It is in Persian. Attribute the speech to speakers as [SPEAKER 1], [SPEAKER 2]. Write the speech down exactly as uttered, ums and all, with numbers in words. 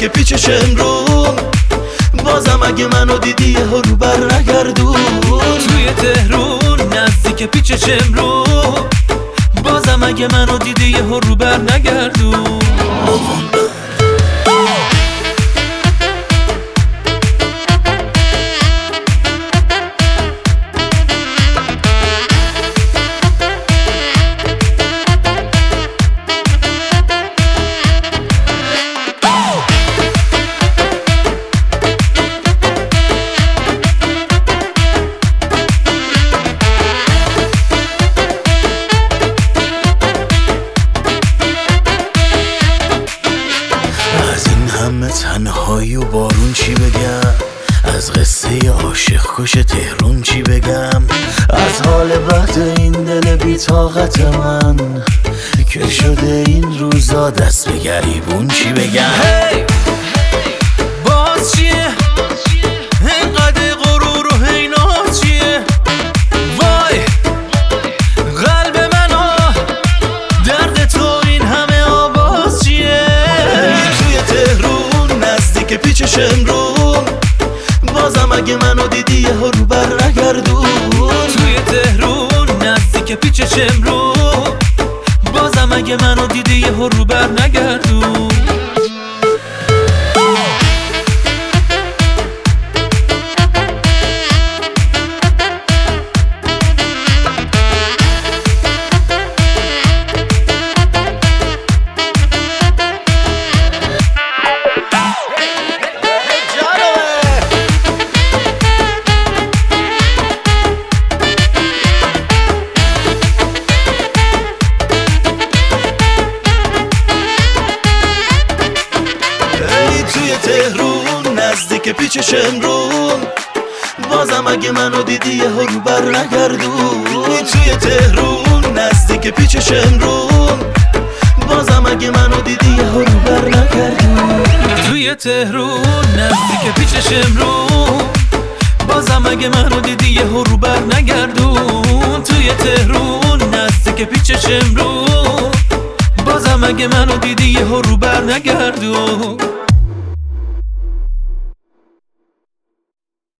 [SPEAKER 1] نزدیک پیچش امرون، بازم اگه منو دیدی یه رو بر نگردون.
[SPEAKER 2] توی تهرون نزدیک پیچش امرون، بازم اگه منو دیدی یه رو بر نگردون.
[SPEAKER 1] تنهایی و بارون چی بگم، از قصه عاشق کش تهرون چی بگم، از حال بد این دل بی‌طاقت من که شده این روزا دست به گریبون چی بگم.
[SPEAKER 2] hey! باز چیه اینقدر غرور و هینا چیه، وای قلب منو درد تو این همه آواز چیه.
[SPEAKER 1] توی تهرون نزدیک پیچش امرون، بازم اگه منو دیدی یه رو بر نگردون.
[SPEAKER 2] توی تهرون نزدیک پیچش امرون، بازم اگه منو دیدی یه رو بر نگردون.
[SPEAKER 1] تهرون نزدیک پیچش امرون، بازم اگه منو دیدی یه رو بر نگردون. توی تهرون نزدیک پیچش امرون، بازم اگه منو دیدی یه رو بر نگردون.
[SPEAKER 2] توی تهرون نزدیک پیچش امرون، بازم اگه منو دیدی یه رو بر نگردون. توی تهرون نزدیک پیچش امرون، بازم اگه منو دیدی یه رو بر نگردون.